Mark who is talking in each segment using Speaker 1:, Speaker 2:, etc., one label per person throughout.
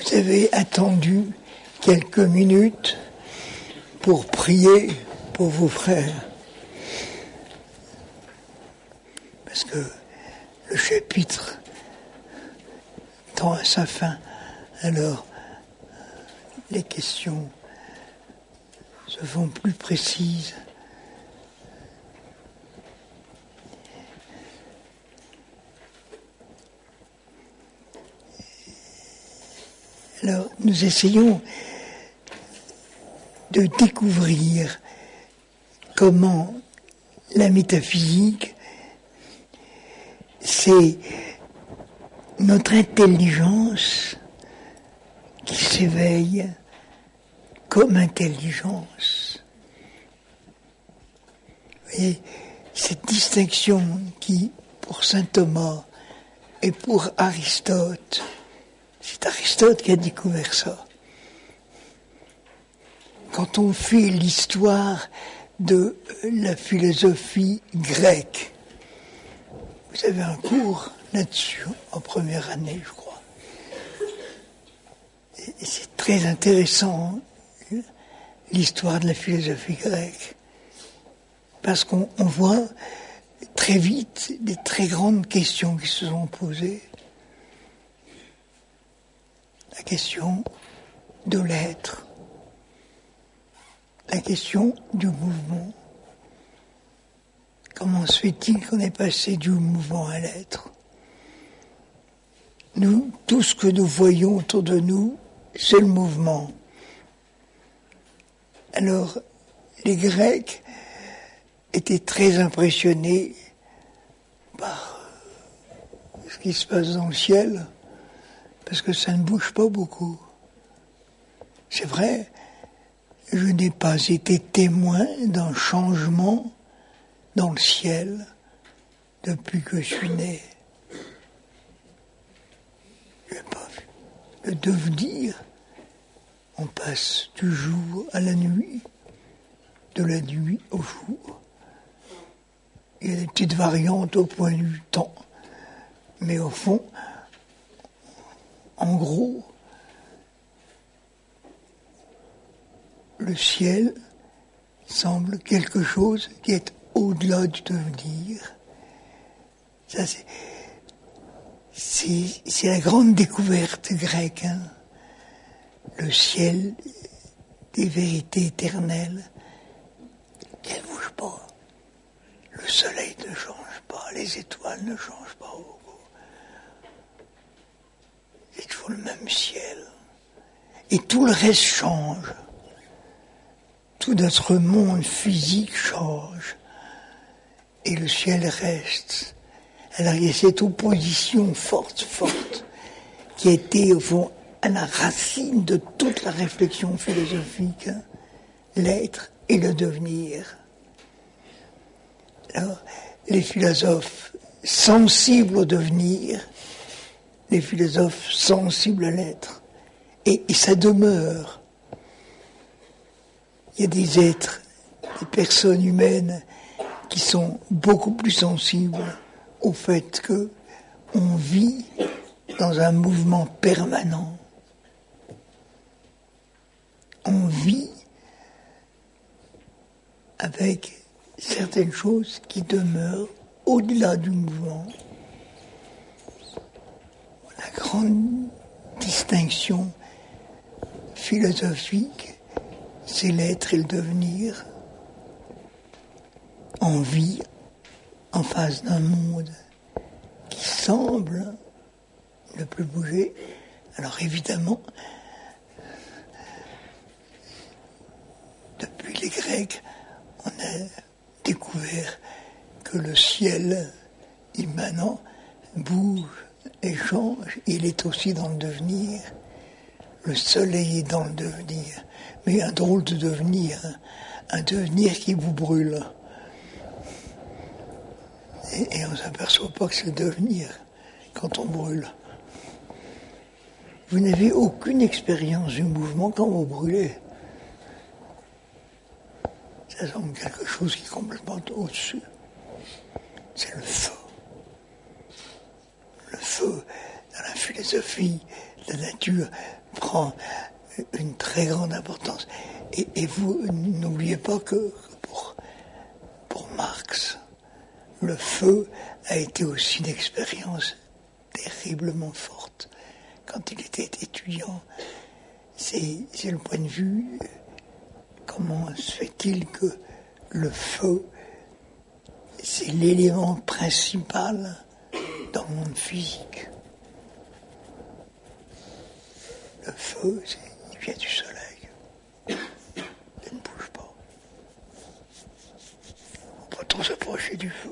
Speaker 1: vous avez attendu quelques minutes pour prier pour vos frères. Parce que le chapitre tend à sa fin. Alors, les questions se font plus précises. Alors, nous essayons de découvrir comment la métaphysique, c'est notre intelligence qui s'éveille comme intelligence. Vous voyez, cette distinction qui, pour saint Thomas et pour Aristote, c'est Aristote qui a découvert ça. Quand on fait l'histoire de la philosophie grecque, vous avez un cours là-dessus en première année, je crois. Et c'est très intéressant, l'histoire de la philosophie grecque, parce qu'on voit très vite des très grandes questions qui se sont posées. La question de l'être, la question du mouvement. Comment se fait-il qu'on est passé du mouvement à l'être? Nous, tout ce que nous voyons autour de nous, c'est le mouvement. Alors, les Grecs étaient très impressionnés par ce qui se passe dans le ciel, parce que ça ne bouge pas beaucoup. C'est vrai, je n'ai pas été témoin d'un changement dans le ciel depuis que je suis né. Je n'ai pas vu. Le devenir, on passe du jour à la nuit, de la nuit au jour. Il y a des petites variantes au point de vue temps, mais au fond, en gros, le ciel semble quelque chose qui est au-delà du devenir. Ça, c'est la grande découverte grecque, hein. Le ciel des vérités éternelles, qu'elles ne bougent pas. Le soleil ne change pas, les étoiles ne changent pas beaucoup. C'est toujours le même ciel. Et tout le reste change. Tout notre monde physique change. Et le ciel reste. Alors il y a cette opposition forte, qui a été au fond à la racine de toute la réflexion philosophique, hein, l'être et le devenir. Alors, les philosophes sensibles au devenir, les philosophes sensibles à l'être, et ça demeure. Il y a des êtres, des personnes humaines qui sont beaucoup plus sensibles au fait qu'on vit dans un mouvement permanent. On vit avec certaines choses qui demeurent au-delà du mouvement. La grande distinction philosophique, c'est l'être et le devenir. On vit en face d'un monde qui semble ne plus bouger. Alors évidemment, depuis les Grecs, on a découvert que le ciel immanent bouge et change. Il est aussi dans le devenir. Le soleil est dans le devenir. Mais un drôle de devenir, hein, un devenir qui vous brûle. Et on ne s'aperçoit pas que c'est le devenir quand on brûle. Vous n'avez aucune expérience du mouvement quand vous brûlez. Ça semble quelque chose qui est complètement au-dessus. C'est le feu. Le feu, dans la philosophie, la nature prend une très grande importance. Et vous n'oubliez pas que pour Marx, le feu a été aussi une expérience terriblement forte. Quand il était étudiant, c'est le point de vue, comment se fait-il que le feu, c'est l'élément principal dans le monde physique. Le feu, il vient du soleil. Il ne bouge pas. Il ne faut pas trop s'approcher du feu.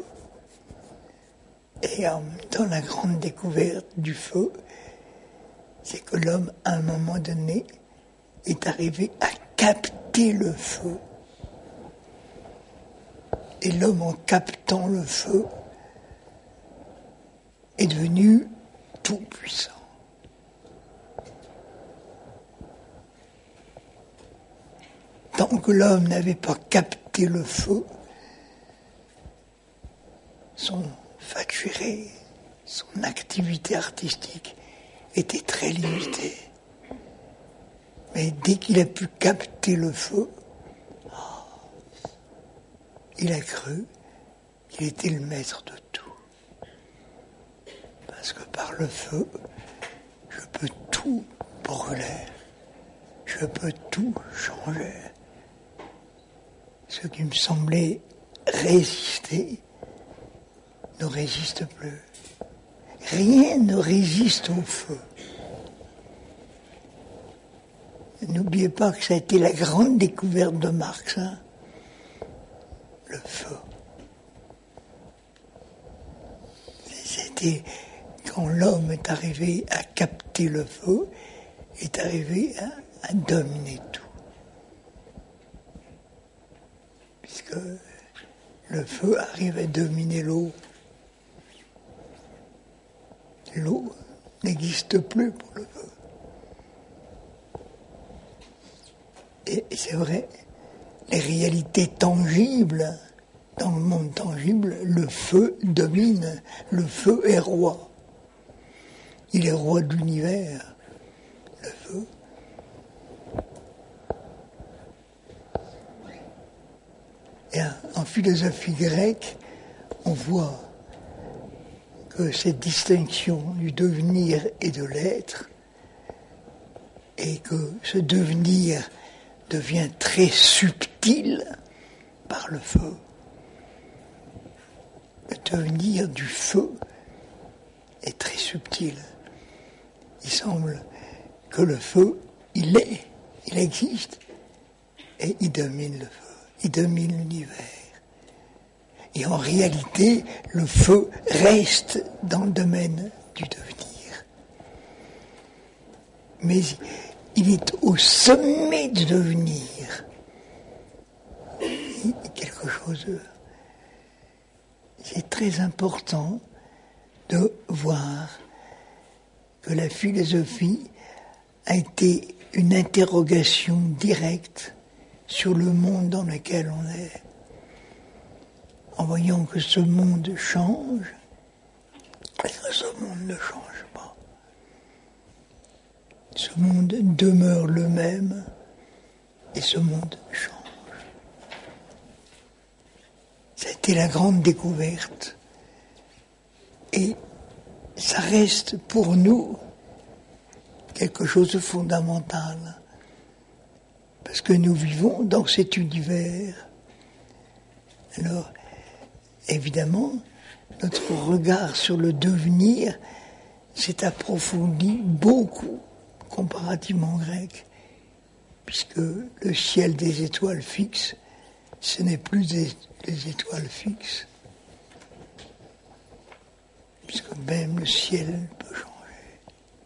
Speaker 1: Et dans la grande découverte du feu, c'est que l'homme, à un moment donné, est arrivé à capter le feu. Et l'homme, en captant le feu, est devenu tout puissant. Tant que l'homme n'avait pas capté le feu, son facturé, son activité artistique était très limitée. Mais dès qu'il a pu capter le feu, il a cru qu'il était le maître de tout. Parce que par le feu, je peux tout brûler, je peux tout changer. Ce qui me semblait résister ne résiste plus. Rien ne résiste au feu. N'oubliez pas que ça a été la grande découverte de Marx, hein, le feu. C'était quand l'homme est arrivé à capter le feu, est arrivé à dominer tout. Puisque le feu arrive à dominer l'eau. L'eau n'existe plus pour le feu. Et c'est vrai, les réalités tangibles, dans le monde tangible, le feu domine, le feu est roi. Il est roi de l'univers, le feu. Et en philosophie grecque, on voit que cette distinction du devenir et de l'être, et que ce devenir devient très subtil par le feu. Le devenir du feu est très subtil. Il semble que le feu, il existe, et il domine le feu, il domine l'univers. Et en réalité, le feu reste dans le domaine du devenir. Mais il est au sommet du devenir. Il y a quelque chose de... C'est très important de voir que la philosophie a été une interrogation directe sur le monde dans lequel on est. En voyant que ce monde change, et que ce monde ne change pas. Ce monde demeure le même, et ce monde change. Ça a été la grande découverte. Et ça reste pour nous quelque chose de fondamental. Parce que nous vivons dans cet univers. Alors, évidemment, notre regard sur le devenir s'est approfondi beaucoup comparativement au grec, puisque le ciel des étoiles fixes, ce n'est plus des étoiles fixes, puisque même le ciel peut changer.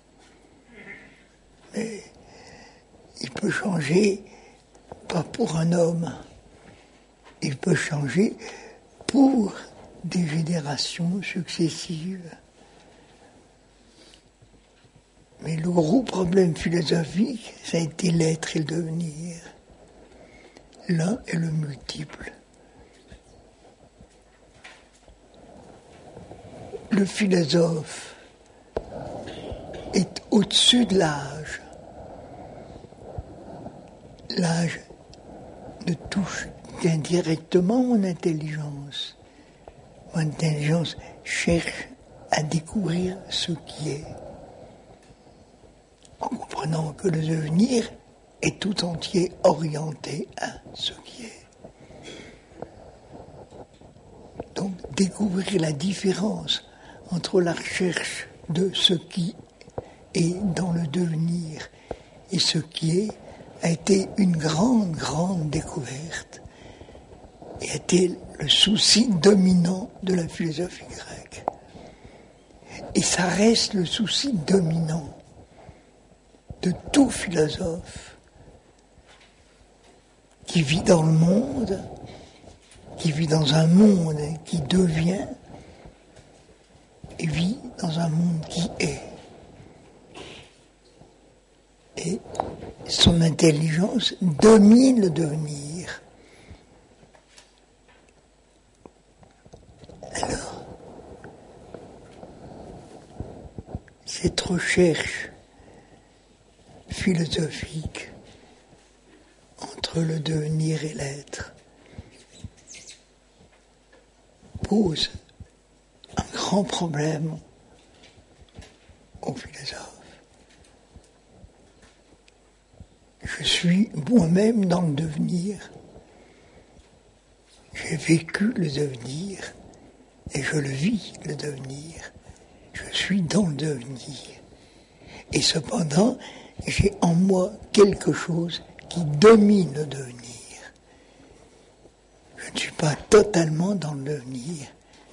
Speaker 1: Mais il peut changer pas pour un homme, il peut changer pour des générations successives. Mais le gros problème philosophique, ça a été l'être et le devenir. L'un et le multiple. Le philosophe est au-dessus de l'âge. L'âge ne touche qu'indirectement mon intelligence. Mon intelligence cherche à découvrir ce qui est, en comprenant que le devenir est tout entier orienté à ce qui est. Donc, découvrir la différence entre la recherche de ce qui est dans le devenir et ce qui est a été une grande, grande découverte et a été le souci dominant de la philosophie grecque. Et ça reste le souci dominant de tout philosophe qui vit dans le monde, qui vit dans un monde qui devient et vit dans un monde qui est. Et son intelligence domine le devenir. Alors, cette recherche philosophique entre le devenir et l'être pose un grand problème aux philosophes. Je suis moi-même dans le devenir. J'ai vécu le devenir et je le vis, le devenir. Je suis dans le devenir. Et cependant, j'ai en moi quelque chose qui domine le devenir. Je ne suis pas totalement dans le devenir.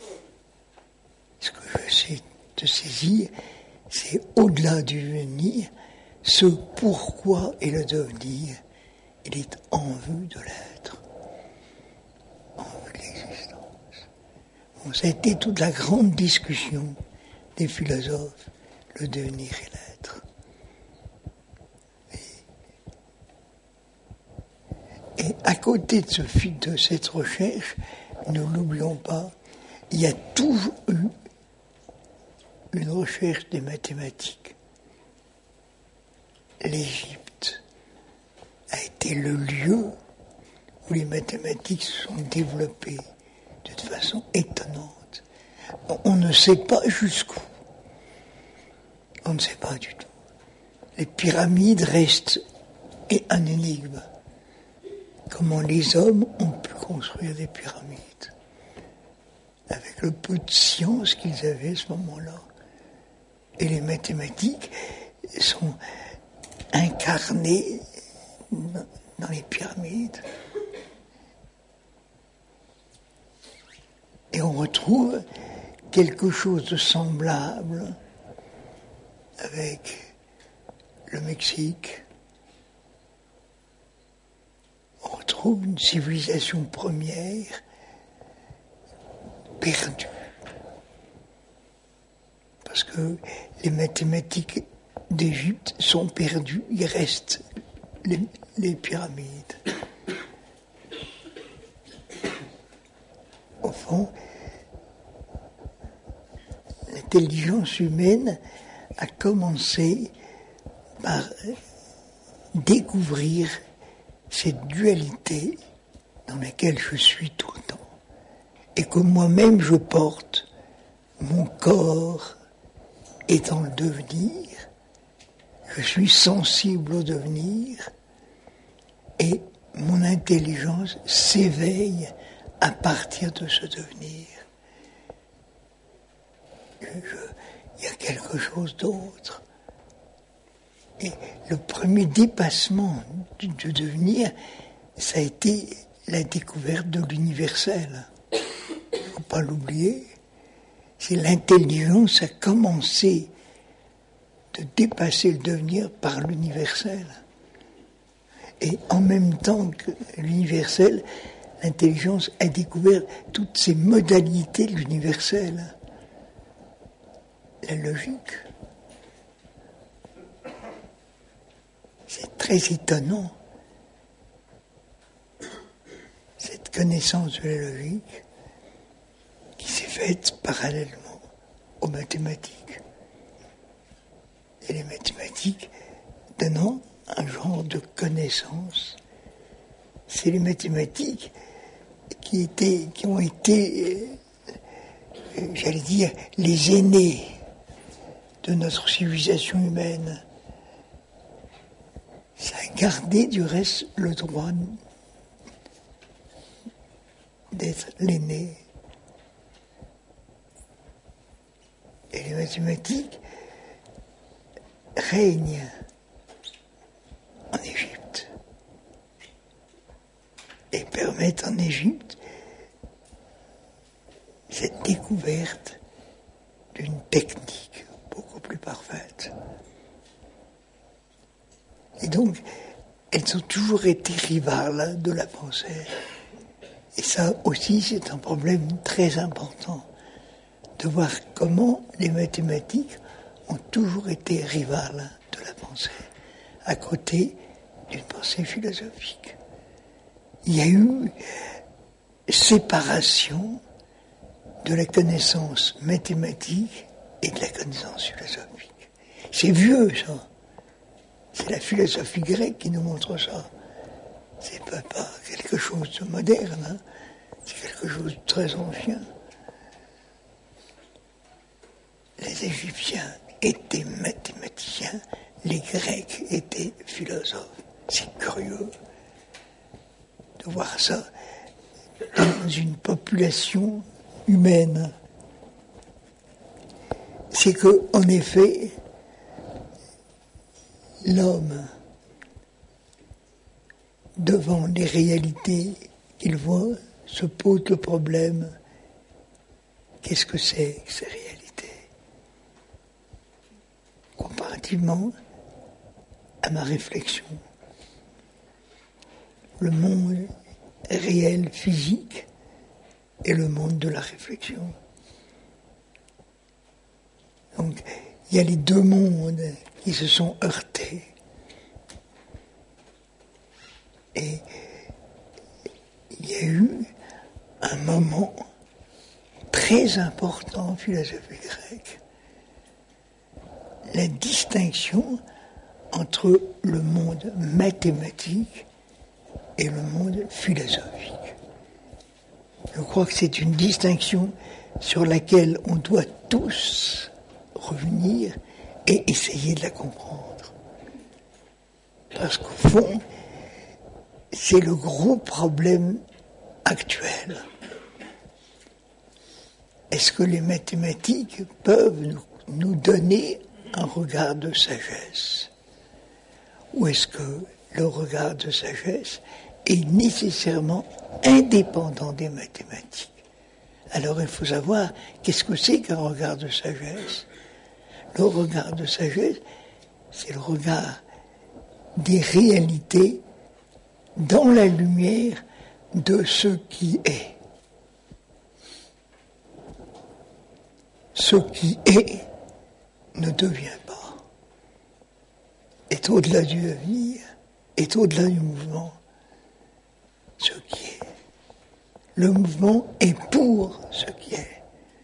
Speaker 1: Ce que je sais de saisir, c'est au-delà du devenir, ce pourquoi est le devenir, il est en vue de l'être, en vue de l'existence. Bon, ça a été toute la grande discussion des philosophes, le devenir et l'être. Et à côté de cette recherche, ne l'oublions pas, il y a toujours eu une recherche des mathématiques. L'Égypte a été le lieu où les mathématiques se sont développées de façon étonnante. On ne sait pas jusqu'où. On ne sait pas du tout. Les pyramides restent un énigme. Comment les hommes ont pu construire des pyramides avec le peu de science qu'ils avaient à ce moment-là. Et les mathématiques sont incarnées dans les pyramides. Et on retrouve quelque chose de semblable avec le Mexique. On retrouve une civilisation première perdue. Parce que les mathématiques d'Égypte sont perdues, il reste les pyramides. Au fond, l'intelligence humaine a commencé par découvrir cette dualité dans laquelle je suis tout le temps et que moi-même je porte. Mon corps est dans le devenir, je suis sensible au devenir et mon intelligence s'éveille à partir de ce devenir. Il y a quelque chose d'autre. Et le premier dépassement du devenir, ça a été la découverte de l'universel. Il ne faut pas l'oublier. C'est l'intelligence a commencé de dépasser le devenir par l'universel. Et en même temps que l'universel, l'intelligence a découvert toutes ces modalités de l'universel. La logique. C'est très étonnant, cette connaissance de la logique qui s'est faite parallèlement aux mathématiques. et les mathématiques donnant un genre de connaissance. C'est les mathématiques qui ont été, j'allais dire, les aînés de notre civilisation humaine. Ça a gardé du reste le droit d'être l'aîné. Et les mathématiques règnent en Égypte et permettent en Égypte cette découverte d'une technique beaucoup plus parfaite. Et donc, elles ont toujours été rivales de la pensée. Et ça aussi, c'est un problème très important, de voir comment les mathématiques ont toujours été rivales de la pensée, à côté d'une pensée philosophique. Il y a eu séparation de la connaissance mathématique et de la connaissance philosophique. C'est vieux, ça. C'est la philosophie grecque qui nous montre ça. C'est pas quelque chose de moderne, hein. C'est quelque chose de très ancien. Les Égyptiens étaient mathématiciens, les Grecs étaient philosophes. C'est curieux de voir ça dans une population humaine. C'est que, en effet, l'homme, devant les réalités qu'il voit, se pose le problème: qu'est-ce que c'est que ces réalités? Comparativement à ma réflexion, le monde réel, physique, et le monde de la réflexion. Donc, il y a les deux mondes qui se sont heurtés. Et il y a eu un moment très important en philosophie grecque, la distinction entre le monde mathématique et le monde philosophique. Je crois que c'est une distinction sur laquelle on doit tous revenir et essayer de la comprendre. Parce qu'au fond, c'est le gros problème actuel. Est-ce que les mathématiques peuvent nous donner un regard de sagesse? Ou est-ce que le regard de sagesse est nécessairement indépendant des mathématiques? Alors il faut savoir qu'est-ce que c'est qu'un regard de sagesse. Le regard de sagesse, c'est le regard des réalités dans la lumière de ce qui est. Ce qui est ne devient pas, est au-delà du devenir, est au-delà du mouvement. Ce qui est. Le mouvement est pour ce qui est.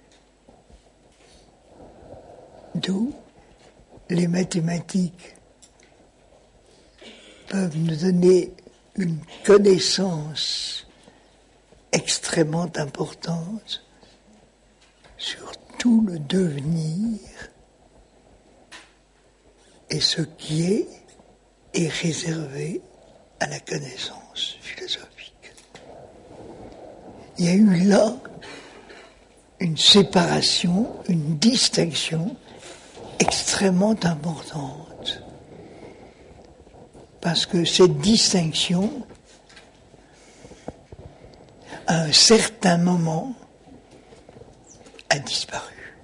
Speaker 1: D'où les mathématiques peuvent nous donner une connaissance extrêmement importante sur tout le devenir, et ce qui est réservé à la connaissance philosophique. Il y a eu là une séparation, une distinction extrêmement importante. Parce que cette distinction, à un certain moment, a disparu.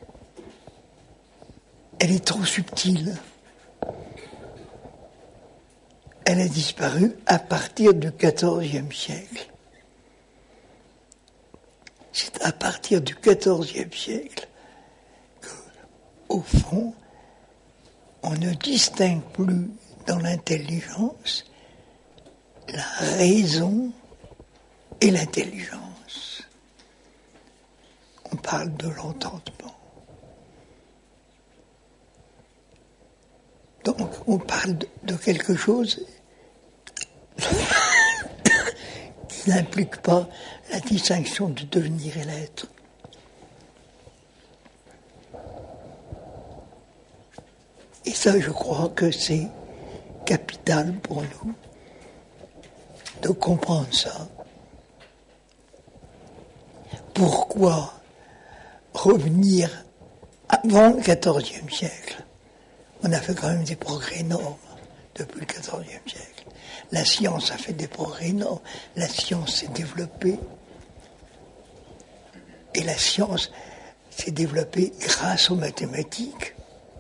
Speaker 1: Elle est trop subtile. Elle a disparu à partir du XIVe siècle. C'est à partir du XIVe siècle que, au fond, on ne distingue plus dans l'intelligence la raison et l'intelligence. On parle de l'entendement. Donc on parle de quelque chose qui n'implique pas la distinction de devenir et l'être. Et ça, je crois que c'est capital pour nous de comprendre ça. Pourquoi revenir avant le XIVe siècle? On a fait quand même des progrès énormes depuis le XIVe siècle. La science a fait des progrès énormes. La science s'est développée. Et la science s'est développée grâce aux mathématiques.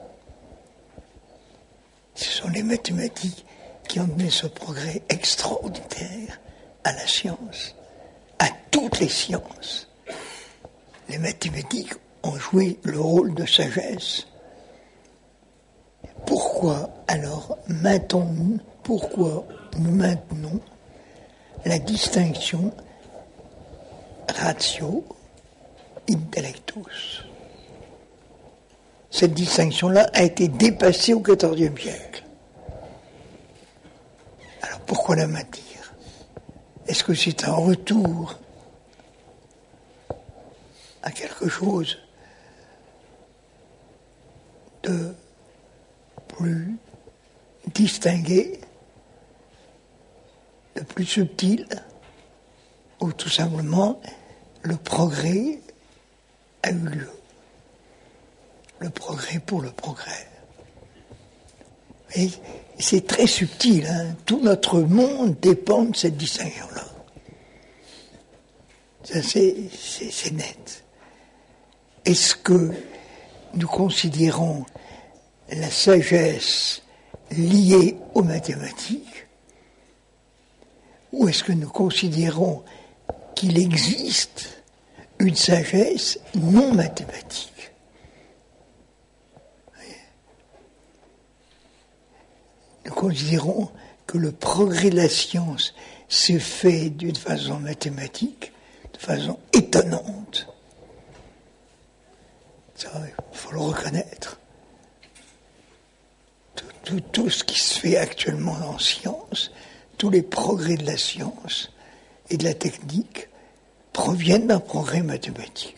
Speaker 1: Ce sont les mathématiques qui ont donné ce progrès extraordinaire à la science, à toutes les sciences. Les mathématiques ont joué le rôle de sagesse. Pourquoi alors pourquoi nous maintenons la distinction ratio intellectus? Cette distinction-là a été dépassée au XIVe siècle. Alors pourquoi la maintenir? Est-ce que c'est un retour à quelque chose de plus distingué, de plus subtil, ou tout simplement le progrès a eu lieu? Le progrès pour le progrès. Et c'est très subtil, hein. Tout notre monde dépend de cette distinction-là. Ça, c'est net. Est-ce que nous considérons la sagesse liée aux mathématiques, ou est-ce que nous considérons qu'il existe une sagesse non mathématique? Nous considérons que le progrès de la science s'est fait d'une façon mathématique, de façon étonnante. Ça, il faut le reconnaître. Tout ce qui se fait actuellement en science, tous les progrès de la science et de la technique proviennent d'un progrès mathématique,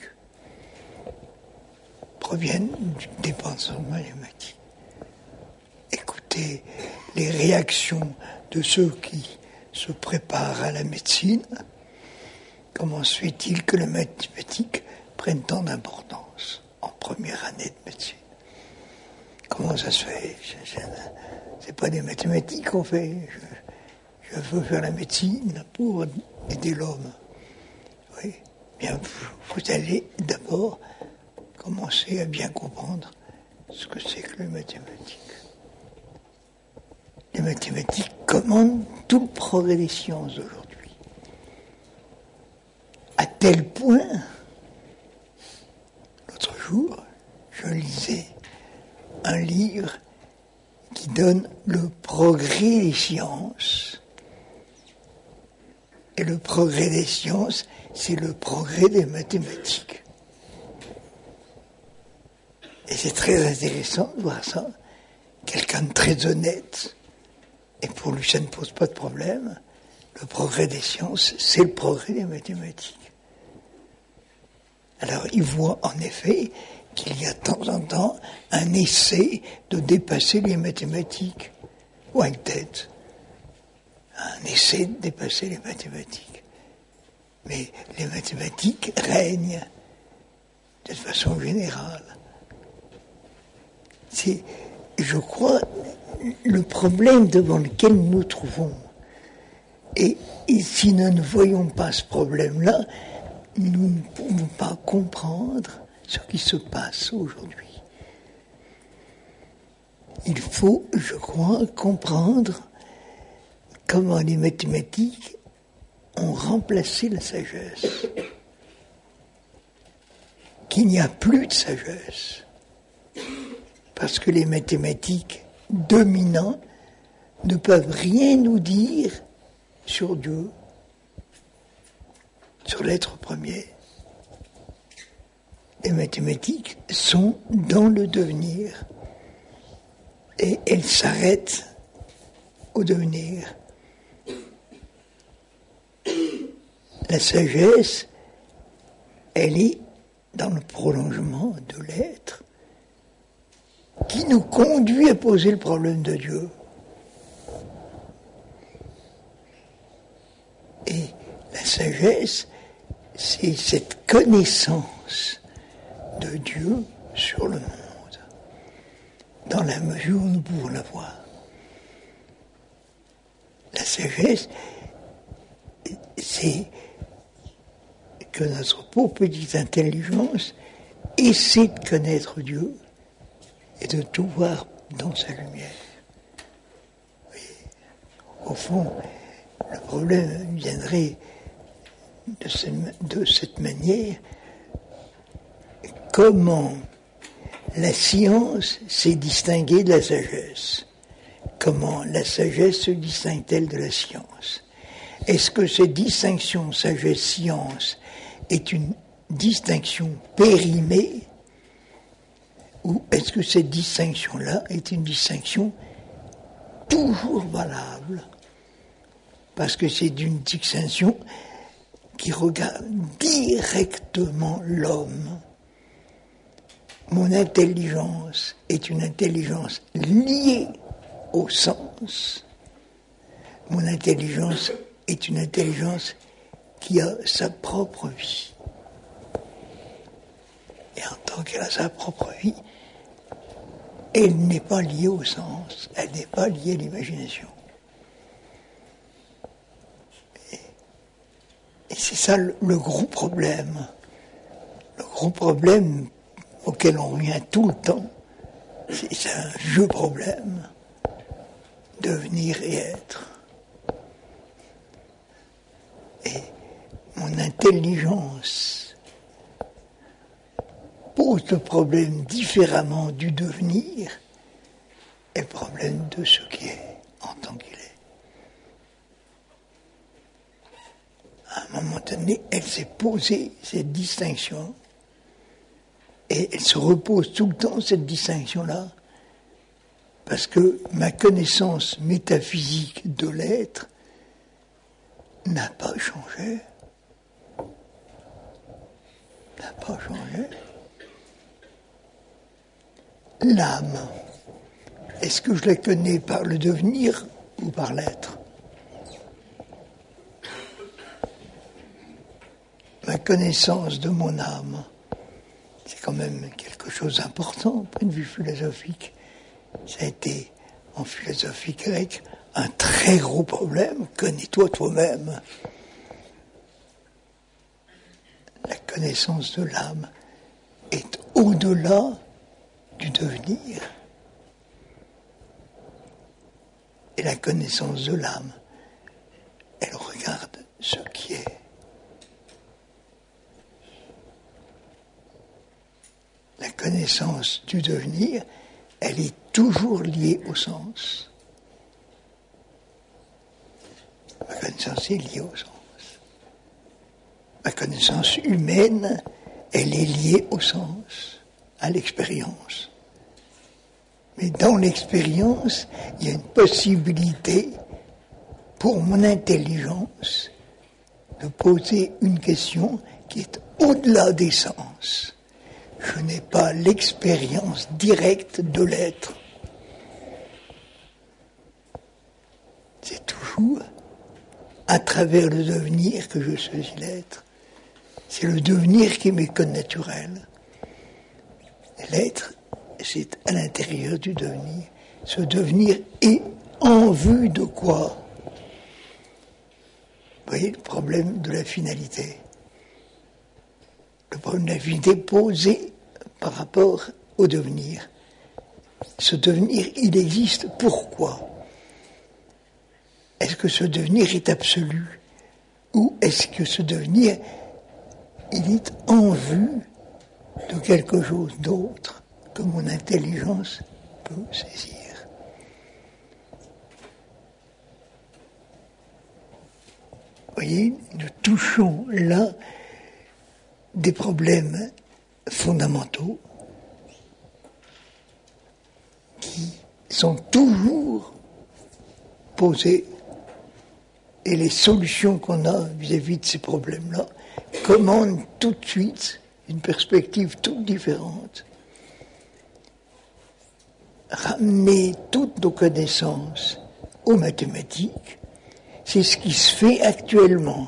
Speaker 1: proviennent d'une dépendance mathématique. Écoutez les réactions de ceux qui se préparent à la médecine. Comment se fait-il que les mathématiques prennent tant d'importance en première année de médecine? Comment ça se fait? C'est pas des mathématiques qu'on fait. Je veux faire la médecine pour aider l'homme. Oui. Bien, vous allez d'abord commencer à bien comprendre ce que c'est que les mathématiques. Les mathématiques commandent tout le progrès des sciences d'aujourd'hui. À tel point, l'autre jour, je lisais un livre qui donne le progrès des sciences. Et le progrès des sciences, c'est le progrès des mathématiques. Et c'est très intéressant de voir ça. Quelqu'un de très honnête, et pour lui ça ne pose pas de problème, le progrès des sciences, c'est le progrès des mathématiques. Alors il voit en effet qu'il y a de temps en temps un essai de dépasser les mathématiques. Whitehead, un essai de dépasser les mathématiques. Mais les mathématiques règnent de façon générale. C'est, je crois, le problème devant lequel nous nous trouvons. Et si nous ne voyons pas ce problème-là, nous ne pouvons pas comprendre ce qui se passe aujourd'hui. Il faut, je crois, comprendre comment les mathématiques ont remplacé la sagesse. Qu'il n'y a plus de sagesse. Parce que les mathématiques dominants ne peuvent rien nous dire sur Dieu, sur l'être premier. Les mathématiques sont dans le devenir. et elle s'arrête au devenir. La sagesse, elle est dans le prolongement de l'être qui nous conduit à poser le problème de Dieu. Et la sagesse, c'est cette connaissance de Dieu sur le monde, dans la mesure où nous pouvons la voir. La sagesse, c'est que notre pauvre petite intelligence essaie de connaître Dieu et de tout voir dans sa lumière. Oui. Au fond, le problème viendrait de cette manière. Comment la science s'est distinguée de la sagesse? Comment la sagesse se distingue-t-elle de la science? Est-ce que cette distinction sagesse-science est une distinction périmée, ou est-ce que cette distinction-là est une distinction toujours valable? Parce que c'est une distinction qui regarde directement l'homme. Mon intelligence est une intelligence liée au sens. Mon intelligence est une intelligence qui a sa propre vie. Et en tant qu'elle a sa propre vie, elle n'est pas liée au sens, elle n'est pas liée à l'imagination. Et c'est ça le gros problème. Le gros problème auquel on revient tout le temps, c'est un vieux problème. Devenir et être. Et mon intelligence pose le problème différemment du devenir et le problème de ce qui est en tant qu'il est. À un moment donné, elle s'est posée cette distinction et elle se repose tout le temps, cette distinction-là, parce que ma connaissance métaphysique de l'être n'a pas changé. N'a pas changé. L'âme, est-ce que je la connais par le devenir ou par l'être? Ma connaissance de mon âme, c'est quand même quelque chose d'important au point de vue philosophique. Ça a été, en philosophie grecque, un très gros problème. Connais-toi toi-même. La connaissance de l'âme est au-delà du devenir. Et la connaissance de l'âme, elle regarde ce qui est. La connaissance du devenir, elle est toujours liée au sens. Ma connaissance est liée au sens. Ma connaissance humaine, elle est liée au sens, à l'expérience. Mais dans l'expérience, il y a une possibilité pour mon intelligence de poser une question qui est au-delà des sens. Je n'ai pas l'expérience directe de l'être. C'est toujours à travers le devenir que je saisis l'être. C'est le devenir qui m'est connaturel. L'être, c'est à l'intérieur du devenir. Ce devenir est en vue de quoi? Vous voyez le problème de la finalité. Le problème de la finalité posé par rapport au devenir. Ce devenir, il existe. Pourquoi? Est-ce que ce devenir est absolu? Ou est-ce que ce devenir, il est en vue de quelque chose d'autre que mon intelligence peut saisir? Vous voyez, nous touchons là des problèmes fondamentaux qui sont toujours posées et les solutions qu'on a vis-à-vis de ces problèmes-là commandent tout de suite une perspective toute différente. Ramener toutes nos connaissances aux mathématiques, c'est ce qui se fait actuellement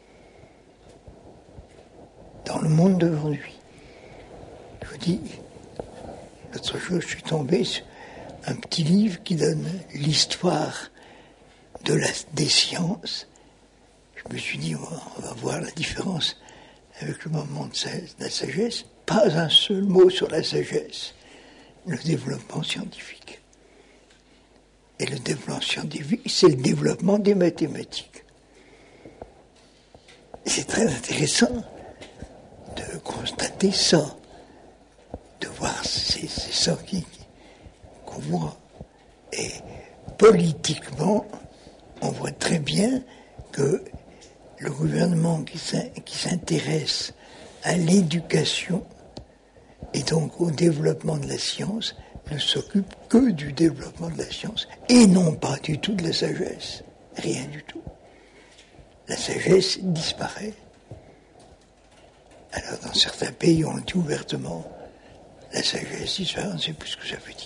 Speaker 1: dans le monde d'aujourd'hui. Je vous dis, l'autre jour, je suis tombé sur un petit livre qui donne l'histoire des sciences. Je me suis dit, on va voir la différence avec le moment de la sagesse. Pas un seul mot sur la sagesse, le développement scientifique. Et le développement scientifique, c'est le développement des mathématiques. Et c'est très intéressant de constater ça, de voir, c'est ça qu'on voit. Et politiquement, on voit très bien que le gouvernement qui s'intéresse à l'éducation et donc au développement de la science ne s'occupe que du développement de la science et non pas du tout de la sagesse. Rien du tout. La sagesse disparaît. Alors dans certains pays, on le dit ouvertement, la sagesse disparaît, on ne sait plus ce que ça veut dire.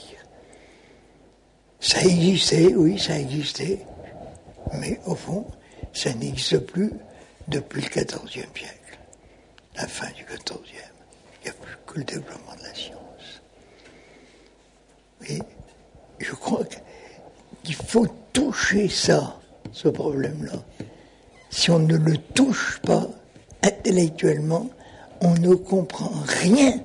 Speaker 1: Ça existait, oui, ça existait, mais au fond, ça n'existe plus depuis le XIVe siècle, la fin du XIVe. Il n'y a plus que le développement de la science. Et je crois qu'il faut toucher ça, ce problème-là. Si on ne le touche pas intellectuellement, on ne comprend rien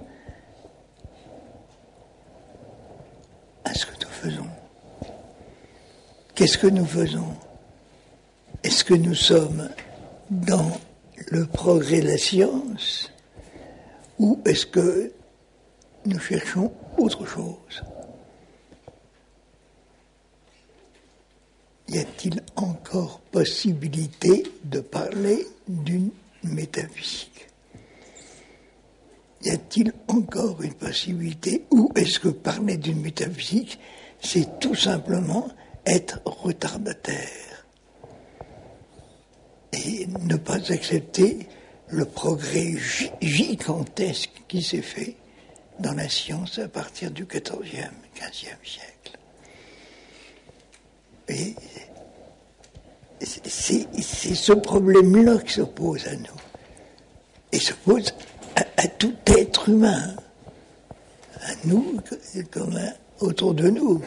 Speaker 1: à ce que nous faisons. Qu'est-ce que nous faisons? Est-ce que nous sommes dans le progrès de la science ou est-ce que nous cherchons autre chose? Y a-t-il encore possibilité de parler d'une métaphysique? Y a-t-il encore une possibilité ou est-ce que parler d'une métaphysique, c'est tout simplement être retardataire et ne pas accepter le progrès gigantesque qui s'est fait dans la science à partir du XIVe, XVe siècle. Et c'est ce problème-là qui se pose à nous. Et se pose à tout être humain, à nous comme autour de nous.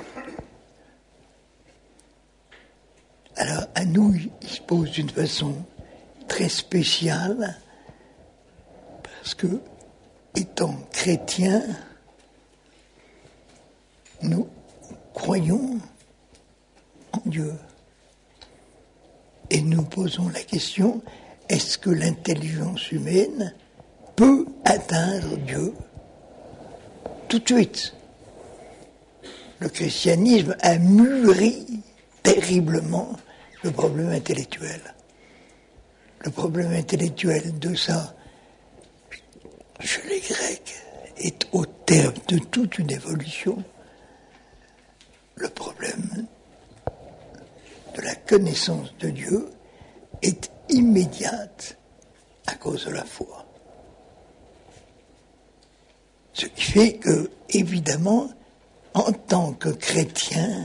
Speaker 1: Alors, à nous, il se pose d'une façon très spéciale, parce que, étant chrétiens, nous croyons en Dieu. Et nous posons la question, est-ce que l'intelligence humaine peut atteindre Dieu tout de suite? Le christianisme a mûri terriblement le problème intellectuel. Le problème intellectuel de ça, chez les Grecs, est au terme de toute une évolution. Le problème de la connaissance de Dieu est immédiate à cause de la foi. Ce qui fait que, évidemment, en tant que chrétien,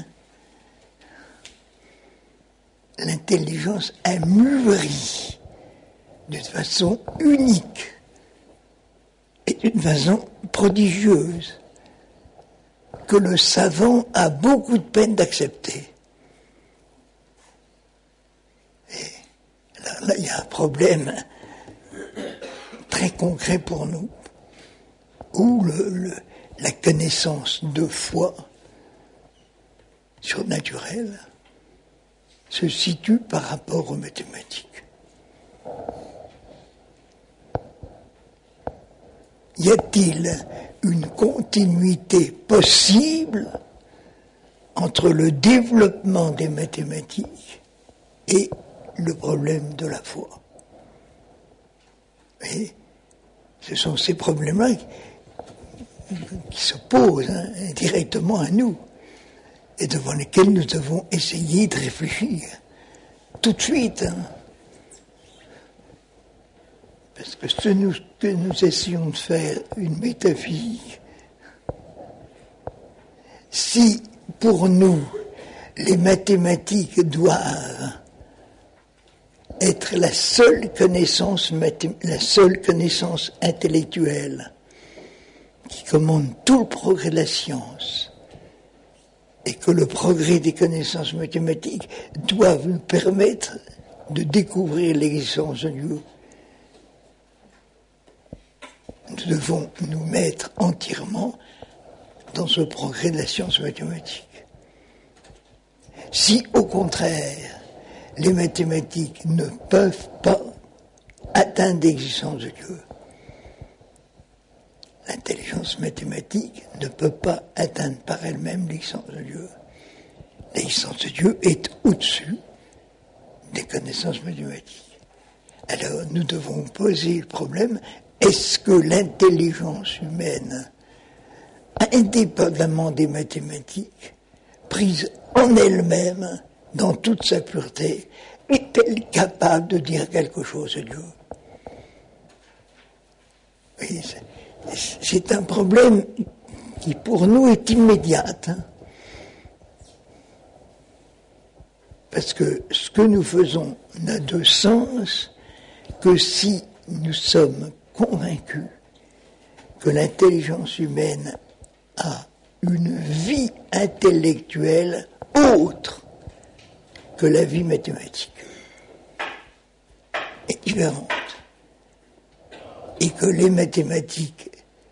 Speaker 1: l'intelligence a mûri d'une façon unique et d'une façon prodigieuse que le savant a beaucoup de peine d'accepter. Et là, il y a un problème très concret pour nous, où la connaissance de foi surnaturelle se situe par rapport aux mathématiques. Y a-t-il une continuité possible entre le développement des mathématiques et le problème de la foi? Et ce sont ces problèmes-là qui se posent directement à nous. et devant lesquels nous devons essayer de réfléchir tout de suite. Parce que ce que nous essayons de faire, une métaphysique, si pour nous les mathématiques doivent être la seule connaissance intellectuelle qui commande tout le progrès de la science, et que le progrès des connaissances mathématiques doivent nous permettre de découvrir l'existence de Dieu, nous devons nous mettre entièrement dans ce progrès de la science mathématique. Si, au contraire, les mathématiques ne peuvent pas atteindre l'existence de Dieu, l'intelligence mathématique ne peut pas atteindre par elle-même l'existence de Dieu. L'existence de Dieu est au-dessus des connaissances mathématiques. Alors, nous devons poser le problème, est-ce que l'intelligence humaine, indépendamment des mathématiques, prise en elle-même, dans toute sa pureté, est-elle capable de dire quelque chose de Dieu? Oui, c'est un problème qui pour nous est immédiat. Parce que ce que nous faisons n'a de sens que si nous sommes convaincus que l'intelligence humaine a une vie intellectuelle autre que la vie mathématique, est différente. Et que les mathématiques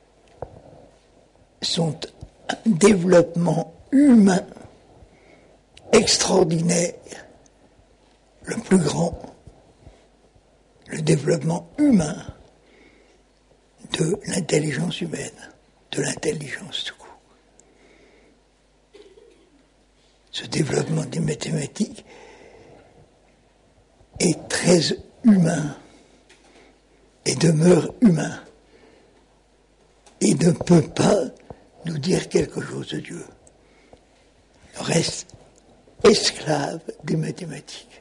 Speaker 1: sont un développement humain extraordinaire, le plus grand, le développement humain de l'intelligence humaine, de l'intelligence tout court. Ce développement des mathématiques est très humain et demeure humain et ne peut pas nous dire quelque chose de Dieu. Il reste esclave des mathématiques.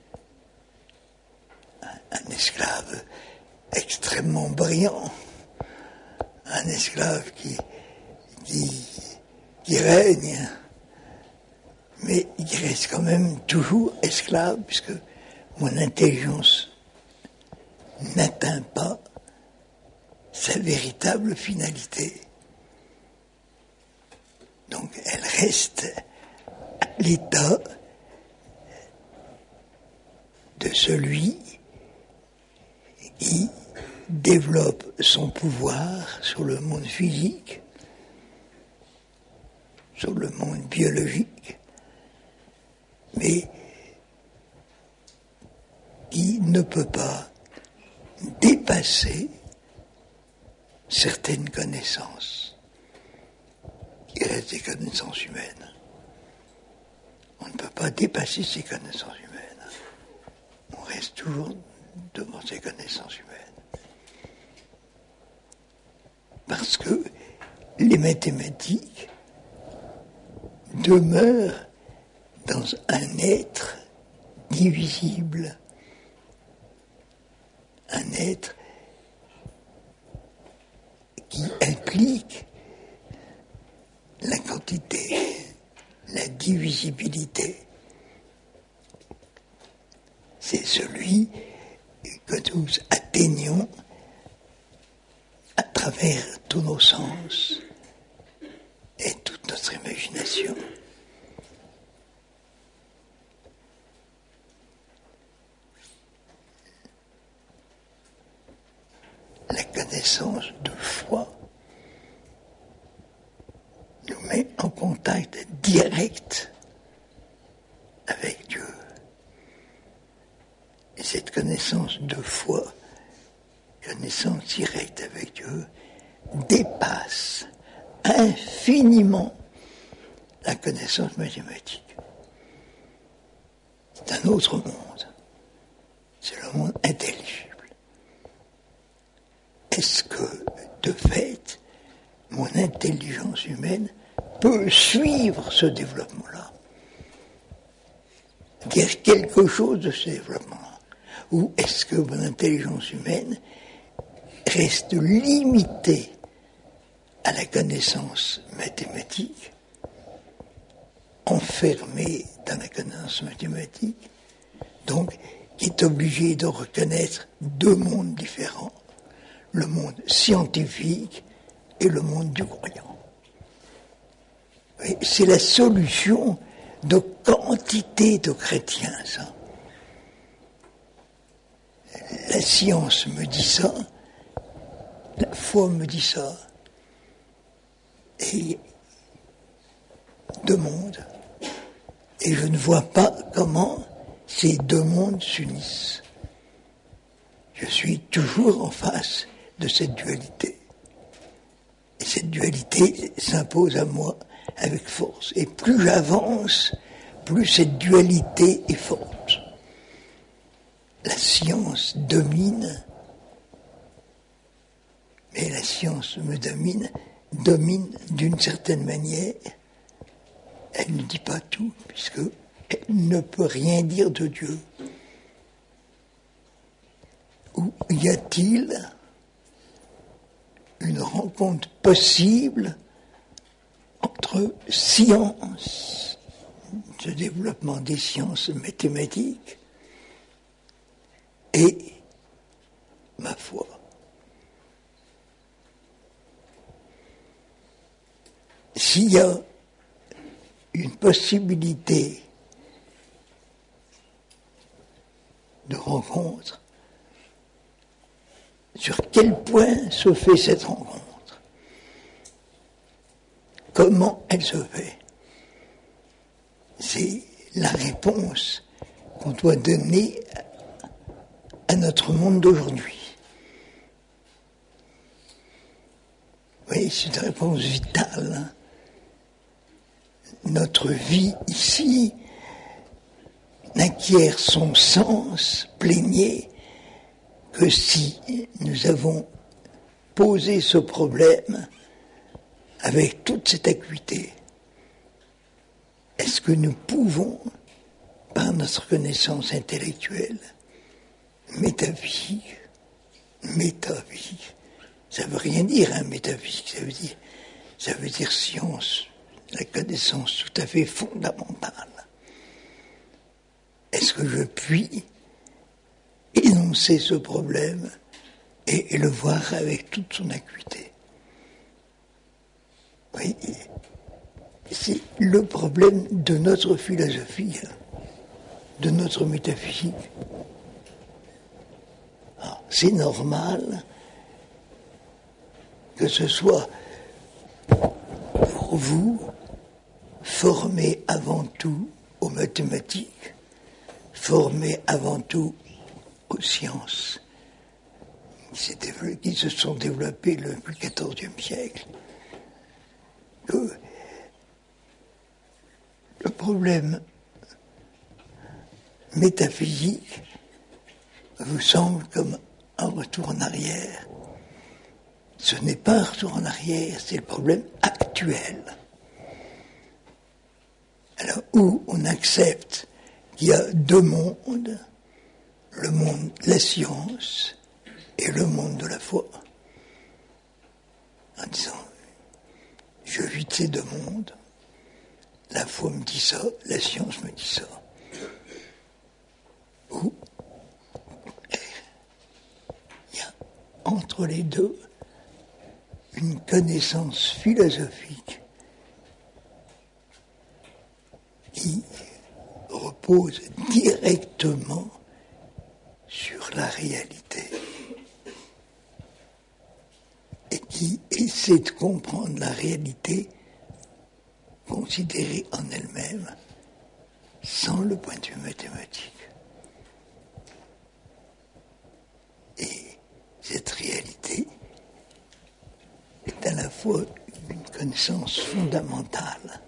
Speaker 1: Un esclave extrêmement brillant, un esclave qui règne, mais il reste quand même toujours esclave, puisque mon intelligence n'atteint pas sa véritable finalité. Donc elle reste à l'état de celui qui développe son pouvoir sur le monde physique, sur le monde biologique, mais qui ne peut pas dépasser certaines connaissances qui restent des connaissances humaines. On ne peut pas dépasser ces connaissances humaines. On reste toujours devant ces connaissances humaines. Parce que les mathématiques demeurent dans un être divisible, un être qui implique la quantité, la divisibilité. C'est celui que nous atteignons à travers tous nos sens et toute notre imagination. La connaissance de foi nous met en contact direct avec Dieu. Et cette connaissance de foi, connaissance directe avec Dieu, dépasse infiniment la connaissance mathématique. C'est un autre monde. C'est le monde intelligible. Est-ce que, de fait, mon intelligence humaine peut suivre ce développement-là, dire quelque chose de ce développement-là, ou est-ce que mon intelligence humaine reste limitée à la connaissance mathématique, enfermée dans la connaissance mathématique, donc qui est obligée de reconnaître deux mondes différents, le monde scientifique et le monde du croyant. Et c'est la solution de quantité de chrétiens, ça. La science me dit ça, la foi me dit ça, et deux mondes. Et je ne vois pas comment ces deux mondes s'unissent. Je suis toujours en face de cette dualité. Et cette dualité s'impose à moi avec force. Et plus j'avance, plus cette dualité est forte. La science domine, mais la science me domine d'une certaine manière. Elle ne dit pas tout, puisqu'elle ne peut rien dire de Dieu. Ou y a-t-il une rencontre possible entre science, ce développement des sciences mathématiques, et ma foi? S'il y a une possibilité de rencontre, sur quel point se fait cette rencontre? Comment elle se fait? C'est la réponse qu'on doit donner à notre monde d'aujourd'hui. Oui, c'est une réponse vitale. Hein. Notre vie ici n'acquiert son sens plénier que si nous avons posé ce problème avec toute cette acuité. Est-ce que nous pouvons, par notre connaissance intellectuelle, métaphysique, ça veut rien dire, hein, métaphysique, ça veut dire science, la connaissance tout à fait fondamentale. Est-ce que je puis énoncer ce problème et le voir avec toute son acuité? Oui, c'est le problème de notre philosophie, de notre métaphysique. Alors, c'est normal que ce soit pour vous formé avant tout aux mathématiques, formé avant tout aux sciences qui se sont développées depuis le XIVe siècle. Le problème métaphysique vous semble comme un retour en arrière. Ce n'est pas un retour en arrière, c'est le problème actuel. Alors, où on accepte qu'il y a deux mondes, le monde de la science et le monde de la foi, en disant, je vis de ces deux mondes, la foi me dit ça, la science me dit ça. Ou il y a entre les deux une connaissance philosophique qui repose directement sur la réalité et qui essaie de comprendre la réalité considérée en elle-même sans le point de vue mathématique. Et cette réalité est à la fois une connaissance fondamentale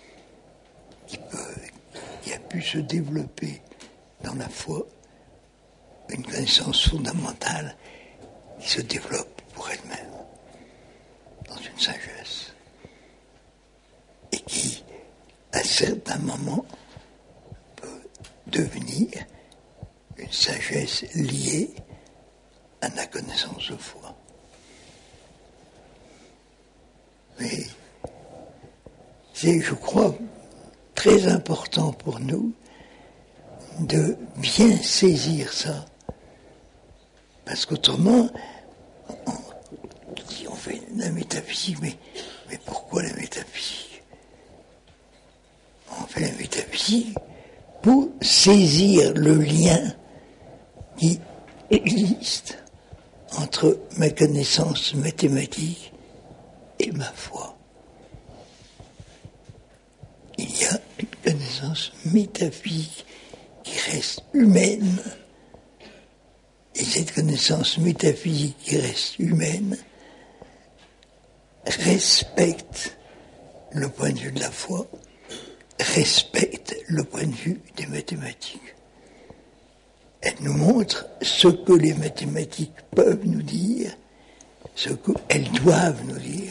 Speaker 1: qui a pu se développer dans la foi, une connaissance fondamentale qui se développe pour elle-même dans une sagesse. à certains moments, peut devenir une sagesse liée à la connaissance de foi. Mais c'est, je crois, très important pour nous de bien saisir ça. Parce qu'autrement, on fait la métaphysique, mais pourquoi la métaphysique? On fait la métaphysique pour saisir le lien qui existe entre ma connaissance mathématique et ma foi. Il y a une connaissance métaphysique qui reste humaine, et cette connaissance métaphysique qui reste humaine respecte le point de vue de la foi, respecte le point de vue des mathématiques. Elle nous montre ce que les mathématiques peuvent nous dire, ce qu'elles doivent nous dire,